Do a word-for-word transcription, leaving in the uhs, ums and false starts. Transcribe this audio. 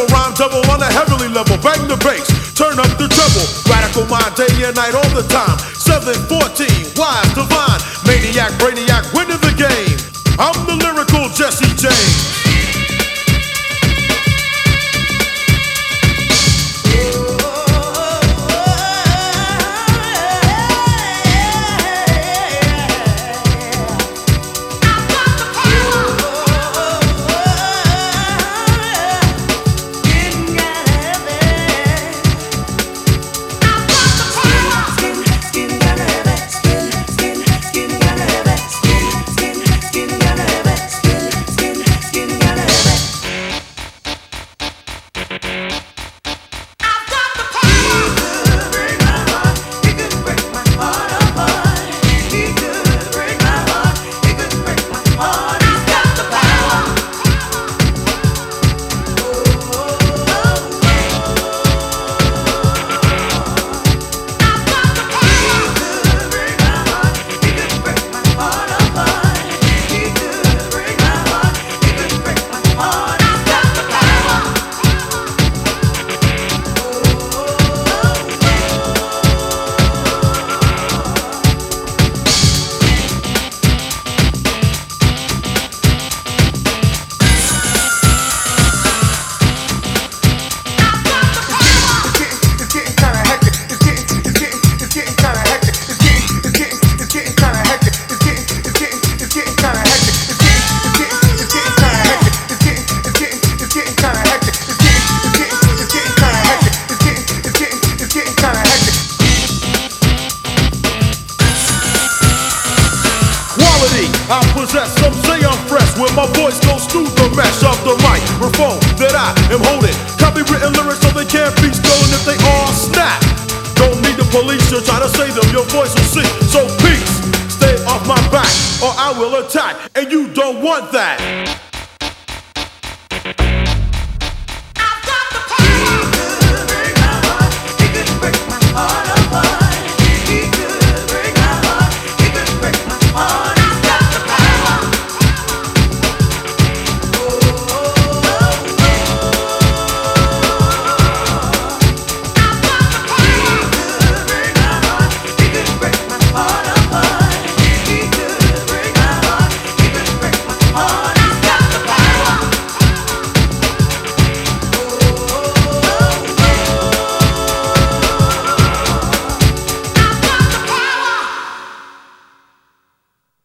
never rhyme double on a heavenly level. Bang the bass, turn up the treble. Radical mind day and night all the time. seven fourteen, wise, divine. Maniac, brainiac, winning the game. I'm the lyrical Jesse James. I possess, some say I'm fresh when my voice goes through the mesh of the microphone that I am holding. Copywritten lyrics so they can't be stolen if they all snap. Don't need the police to try to say them, your voice will sing. So peace, stay off my back or I will attack, and you don't want that.